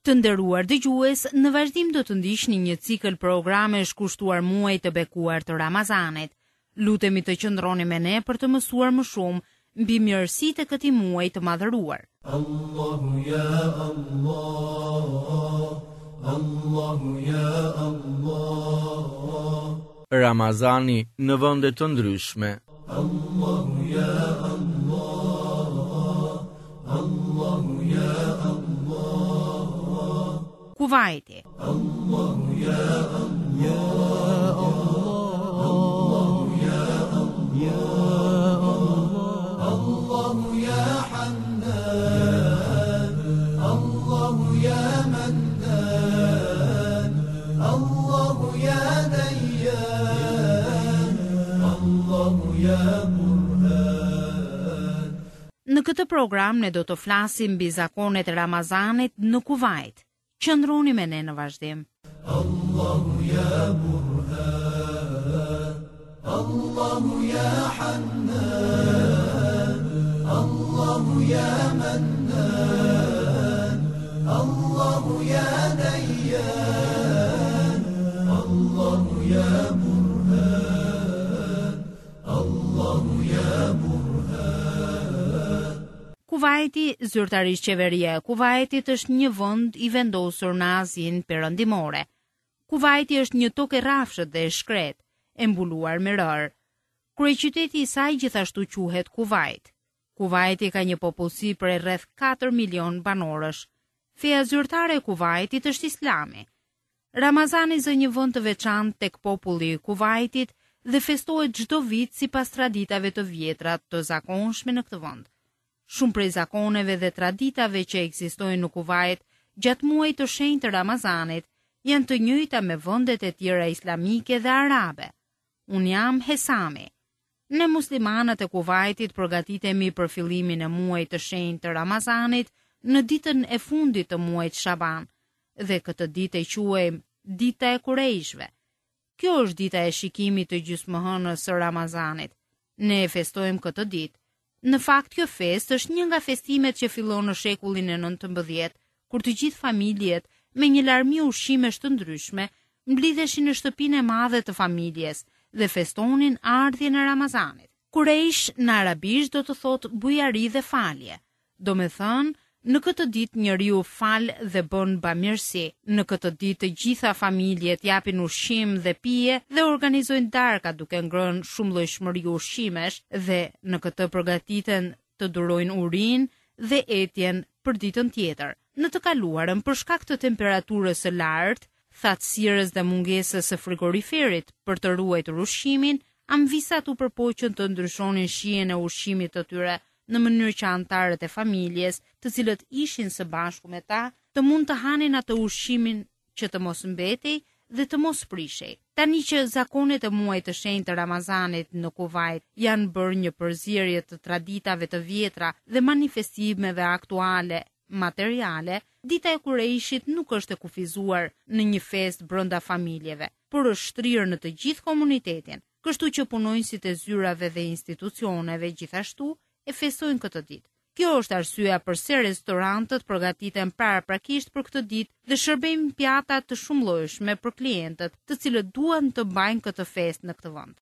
Të nderuar dëgjues, në vazhdim do të ndiqni një cikël programesh kushtuar muajit të bekuar të Ramazanit. Lutemi të qëndroni me ne për të mësuar më shumë mbi mirësitë e këtij muaji të madhëruar. Allahu ya Allah, Allahu ya Allah. Ramazani në vende të ndryshme. Allahu ya Allah, Allahu ya Allah. Kuvajti. Allahu ya Allah, Allahu ya Allah, Allahu ya Hannan, Allahu ya Mannan, Allahu ya Dayyan, Allahu ya Burhan. Në këtë program ne do të flasim mbi zakonet e Ramazanit në Kuvajt. Qëndroni me ne në vazhdim. Allahu ya Burhan, Allahu ya Hannan, Allahu ya Mannan, Allahu ya Dayyan, Allahu ya Burhan, Allahu ya Burhan. Kuvajti, zyrtarisht qeveria e Kuvajtit, është një vend i vendosur në Azinë Perëndimore. Kuvajti është një tokë e rrafshët dhe e shkretë, e mbuluar me rër. Kryeqyteti i saj gjithashtu quhet Kuvajt. Kuvajti ka një popullsi prej rreth 4 milion banorësh. Feja zyrtare e Kuvajtit është Islami. Ramazani zë një vend të veçantë tek populli i Kuvajtit dhe festohet çdo vit sipas traditave të vjetra të zakonshme në këtë vend. Shumë prej zakoneve dhe traditave që ekzistojnë në Kuvajt gjatë muajit të shenjtë të Ramazanit janë të njëjta me vendet e tjera islamike dhe arabe. Unë jam Hesami. Ne muslimanët e Kuvajtit përgatitemi për fillimin e muajit të shenjtë të Ramazanit në ditën e fundit të muajit Shaban, dhe këtë ditë e quajmë Dita e Kurejshve. Kjo është dita e shikimit të gjysmëhënës së Ramazanit. Ne e festojmë këtë ditë. Në fakt, kjo fest është një nga festimet që fillon në shekullin e 19, kur të gjithë familjet me një larmi ushqimesh të ndryshme mblidheshin në shtëpinë e madhe të familjes dhe festonin ardhjen e Ramazanit. Kurejsh në arabisht do të thotë bujari dhe falje. Do me thënë, në këtë ditë njeriu fal dhe bën bamirësi. Në këtë ditë të gjitha familjet japin ushqim dhe pije dhe organizojnë darka duke ngrënë shumëllojshmëri ushqimesh dhe në këtë përgatiten të durojnë urinë dhe etjen për ditën tjetër. Në të kaluarën, për shkak të temperaturës së lartë, thatësirës dhe mungesës së frigoriferit për të ruajtur ushqimin, amvisat u përpoqën të ndryshonin shijen e ushqimit të tyre në mënyrë që antarët e familjes, të cilët ishin së bashku me ta, të mund të hanin atë ushqimin që të mos mbetej dhe të mos prishej. Tani që zakonet e muajit të shenjtë të Ramazanit në Kuvajt janë bërë një përzierje të traditave të vjetra dhe manifestimeve aktuale materiale, dita e Kurejshit nuk është e kufizuar në një fest brenda familjeve, por është shtrirë në të gjithë komunitetin, kështu që punonjësit e zyrave dhe institucioneve gjithashtu e festojnë këtë ditë. Kjo është arsyeja pse restorantët përgatiten paraprakisht për këtë ditë dhe shërbejnë pjata të shumëllojshme për klientët, të cilët duan të mbajnë këtë fest në këtë vend.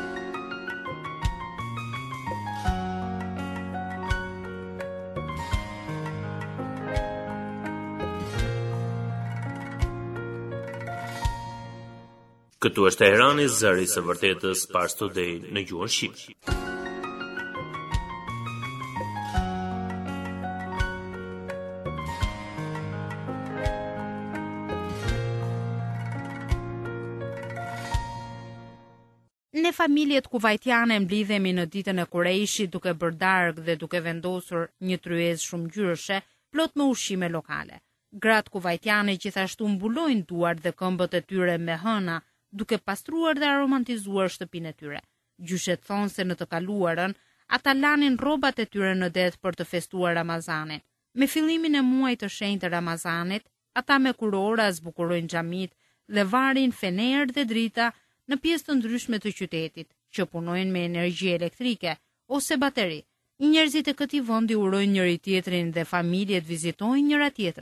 Këtu është Teherani, zëri i së vërtetës pas Today në gjuhën shqipe. Ne familjet kuvajtiane mblidhemi në ditën e Kurejshit duke bërë darkë dhe duke vendosur një tryezë shumëngjyrëshe plot me ushqime lokale. Gratë kuvajtiane gjithashtu mbulojnë duart dhe këmbët e tyre me hëna, duke pastruar dhe aromantizuar shtëpinë e tyre. Gjyshet thonë se në të kaluarën, ata lanin rrobat e tyre në det për të festuar Ramazanin. Me fillimin e muajit të shenjtë të Ramazanit, ata me kurora zbukurojnë xhamit dhe varin fener dhe drita në pjesë të ndryshme të qytetit, që punojnë me energji elektrike ose bateri. Njerëzit e këtij vendi urojnë njëri tjetrin dhe familjet vizitojnë njëra tjetrën.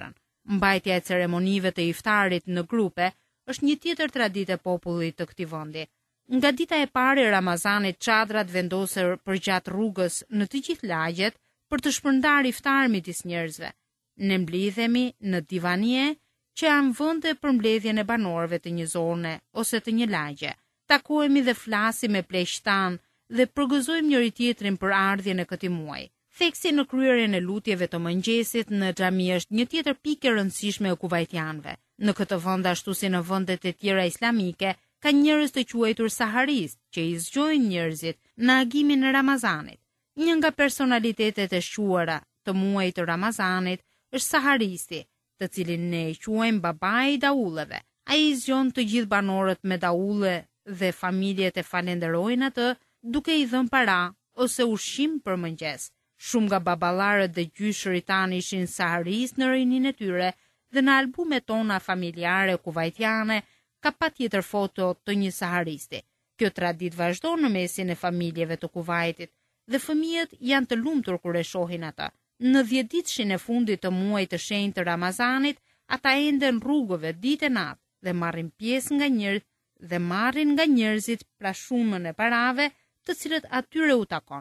Mbajtja e ceremonive të iftarit në grupe është një tjetër traditë e popullit të këtij vendi. Nga dita e parë e Ramazanit, çadrat vendosen përgjatë rrugës në të gjithë lagjet për të shpërndarë iftar midis njerëzve. Ne mblidhemi në divanie, që janë vende për mbledhjen e banorëve të një zone ose të një lagje. Takohemi dhe flasim me pleqtan dhe përgëzojmë njëri tjetrin për ardhjen e këtij muaji. Theksi në kryerjen e lutjeve të mëngjesit në xhami është një tjetër pikë e rëndësishme e kuvajtianëve. Në këtë vend, ashtu si në vendet e tjera islamike, ka njerëz të quajtur saharist që i zgjojnë njerëzit në agimin e Ramazanit. Një nga personalitetet e shquara të muajit të Ramazanit është saharisti, të cilin ne e quajmë babai i daulleve. Ai zgjon të gjithë banorët me daulle dhe familjet e falenderojnë atë duke i dhënë para ose ushqim për mëngjes. Shumë nga baballarët dhe gjyshërit tanë ishin saharist në rinin e tyre dhe në albumet tona familjare kuvajtiane ka patjetër foto të një saharisti. Kjo traditë vazhdon në mesin e familjeve të Kuvajtit dhe fëmijët janë të lumtur kur e shohin ata. Në 10 ditëshin e fundit të muajit të shenjtë të Ramazanit, ata enden rrugëve ditë e natë dhe marrin pjesë nga njerëzit pra shumën e parave të cilët atyre u takon.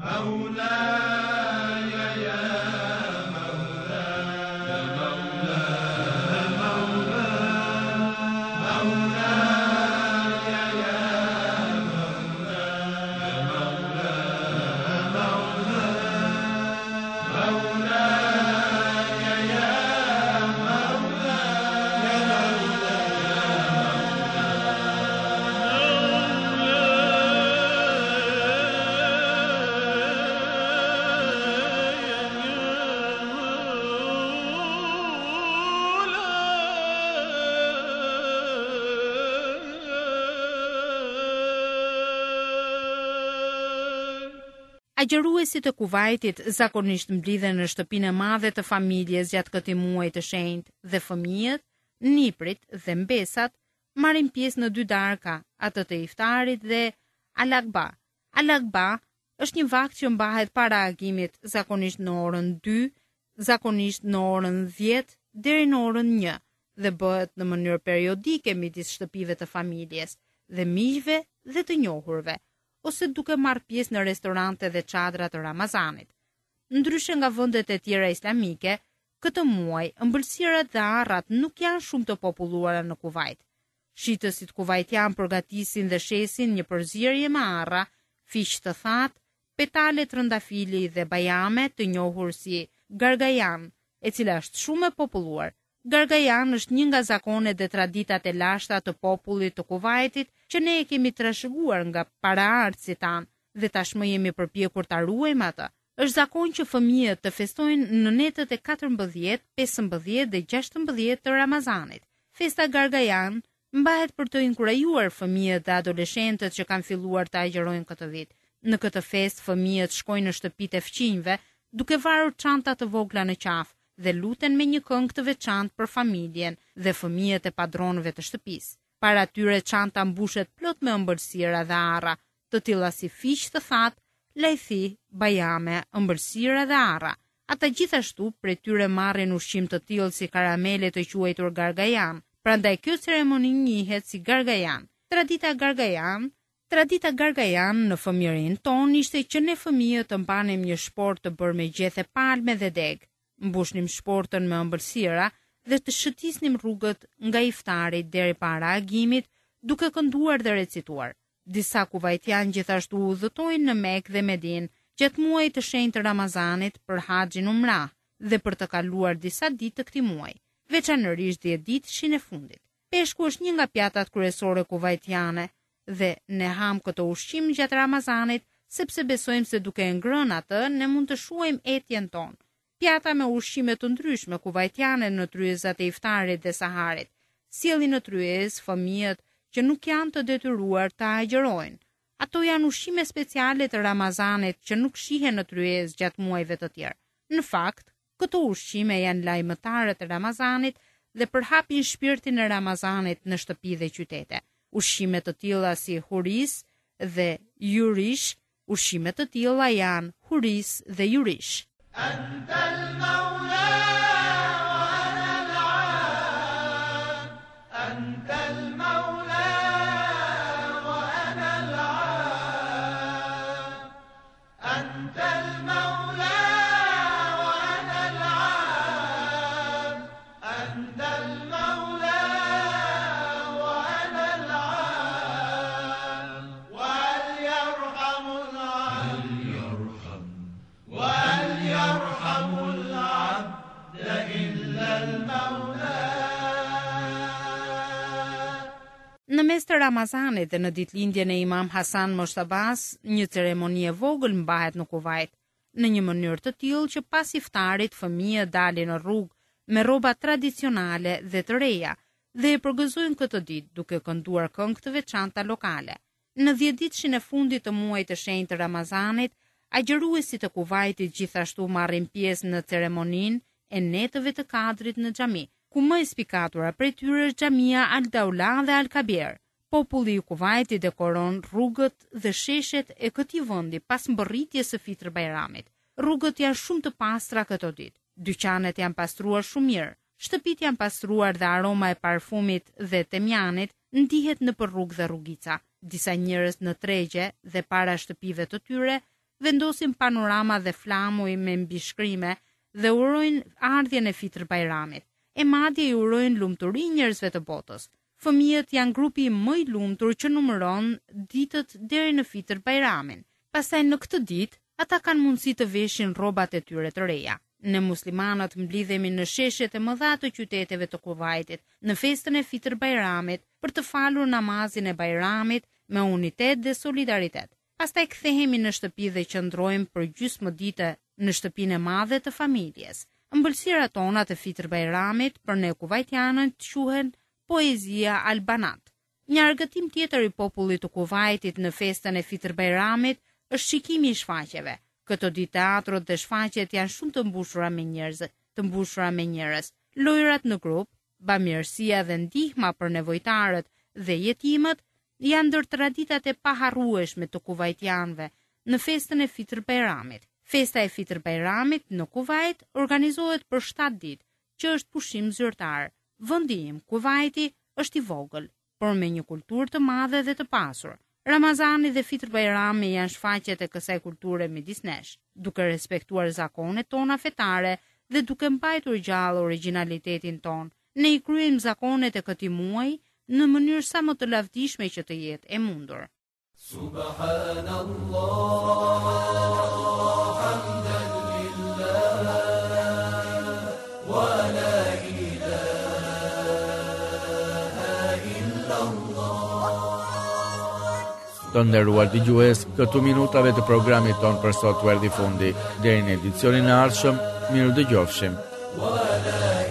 Agjëruesit e Kuvajtit zakonisht mblidhen në shtëpinë e madhe të familjes gjatë këtij muaji të shenjtë dhe fëmijët, niprit dhe mbesat marrin pjesë në 2 darka, atë të iftarit dhe alakba. Alakba është një vakt që mbahet para agimit, zakonisht në orën 2, zakonisht në orën 10 deri në orën 1 dhe bëhet në mënyrë periodike midis shtëpive të familjes dhe miqve dhe të njohurve, ose duke marrë pjesë në restorante dhe çadra të Ramazanit. Ndryshe nga vendet e tjera islamike, këtë muaj ëmbëlsirat dhe arrat nuk janë shumë të populluara në Kuvajt. Shitësit kuvajtian përgatisin dhe shesin një përzierje me arra, fiq të thatë, petale trëndafili dhe bajame të njohur si gargajan, e cila është shumë e populluar. Gargajan është një nga zakonet dhe traditat e lashta të popullit të Kuvajtit që ne e kemi trashëguar nga paraardhësit tanë dhe tashmë jemi përpjekur ta ruajmë atë. Është zakon që fëmijët të festojnë në netët e 14, 15 dhe 16 të Ramazanit. Festa Gargajan mbahet për të inkurajuar fëmijët dhe adoleshentët që kanë filluar të agjërojnë këtë vit. Në këtë festë fëmijët shkojnë në shtëpitë e fëmijëve duke varur çanta të vogla në qafë dhe luten me një këngë të veçantë për familjen dhe fëmijët e padronëve të shtëpisë. Para tyre çanta mbushet plot me ëmbëlsira dhe arra, të tilla si fiq të thatë, lajthi, bajame, ëmbëlsira dhe arra. Ata gjithashtu prej tyre marrin ushqim të tillë si karamele të quajtur gargajan. Prandaj kjo ceremoni njihet si gargajan. Tradita gargajan në fëmijërinë tonë ishte që ne fëmijët të mbanim një shport të bërë me gjethe palme dhe deg. Mbushnim shportën me ëmbëlsira dhe të shëtisnim rrugët nga iftari deri para agimit duke kënduar dhe recituar. Disa kuvajtian gjithashtu udhëtojnë në Mekë dhe Medinë gjatë muajit të shenjtë të Ramazanit për haxhin umrah dhe për të kaluar disa ditë të këtij muaji, veçanërisht 10 ditëshin e fundit. Peshku është një nga pjatat kryesore kuvajtiane dhe ne ham këtë ushqim gjatë Ramazanit sepse besojmë se duke ngrënë atë ne mund të shuajmë etjen tonë. Pjata me ushqime të ndryshme kuvajtiane në tryezat e iftarit dhe saharit, sjellin në tryezë fëmijët që nuk janë të detyruar të agjërojnë. Ato janë ushqime speciale të Ramazanit që nuk shihen në tryezë gjatë muajve të tjerë. Në fakt, këto ushqime janë lajmëtare të Ramazanit dhe përhapin shpirtin e Ramazanit në shtëpi dhe qytete. Ushqime të tilla si huris dhe yurish, ushqime të tilla janë huris dhe yurish. أنت المولى وأنا e Ramazanit dhe në ditëlindjen e Imam Hasan Mostabas, një ceremoni e vogël mbahet në Kuvajt, në një mënyrë të tillë që pas iftarit fëmijët dalin në rrugë me rroba tradicionale dhe të reja dhe e përgëzojnë këtë ditë duke kënduar këngë të veçanta lokale. Në 10 ditëshin e fundit të muajit të shenjtë të Ramazanit, agjëruesit e Kuvajtit gjithashtu marrin pjesë në ceremoninë e netëve të kadrit në xhami, ku më e spikatura prej tyre është xhamia Al-Daula dhe Al-Kabir. Populli i Kuvajtit dekoron rrugët dhe sheshet e këtij vendi pas mbërritjes së Fitr Bajramit. Rrugët janë shumë të pastra këtë ditë. Dyqanet janë pastruar shumë mirë. Shtëpitë janë pastruar dhe aroma e parfumit dhe temjanit ndihet nëpër rrugë dhe rrugica. Disa njerëz në tregje dhe para shtëpive të tyre vendosin panorama dhe flamuj me mbishkrime dhe urojnë ardhjen e Fitr Bajramit. E madje i urojnë lumturi njerëzve të botës. Fëmijët janë grupi më i lumtur që numëron ditët deri në Fitr Bajramin. Pastaj në këtë ditë, ata kanë mundësi të veshin rrobat e tyre të reja. Ne muslimanët mblidhemi në sheshet e mëdha të qyteteve të Kuvajtit në festën e Fitr Bajramit për të falur namazin e Bajramit me unitet dhe solidaritet. Pastaj kthehemi në shtëpi dhe qëndrojmë për gjysmë dite në shtëpinë e madhe të familjes. Ëmbëlsirat tona të Fitr Bajramit për ne kuvajtianët quhen poezia Albanat. Një argëtim tjetër i popullit të Kuvajtit në festën e Fitr Bajramit është shikimi i shfaqjeve. Këto ditë teatrot dhe shfaqjet janë shumë të mbushura me njerëz. Lojrat në grup, bamirësia dhe ndihma për nevojtarët dhe jetimët janë ndër traditat e paharrueshme të kuvajtianëve në festën e Fitr Bajramit. Festa e Fitr Bajramit në Kuvajt organizohet për 7 ditë, që është pushim zyrtar. Vendi im, Kuvajti, është i vogël, por me një kulturë të madhe dhe të pasur. Ramazani dhe Fitr Bajrami janë shfaqjet e kësaj kulture midis nesh, duke respektuar zakonet tona fetare dhe duke mbajtur gjallë origjinalitetin ton. Ne i kryejmë zakonet e këtij muaji në mënyrë sa më të lavdishme që të jetë e mundur. Subhanallah, hamdan lillah, wa la ilaha illallah. Të nderuar dëgjues, këtu minutave të programit ton për sot u erdhi fundi. Deri në edicionin e ardhshëm, miru dëgjofshim.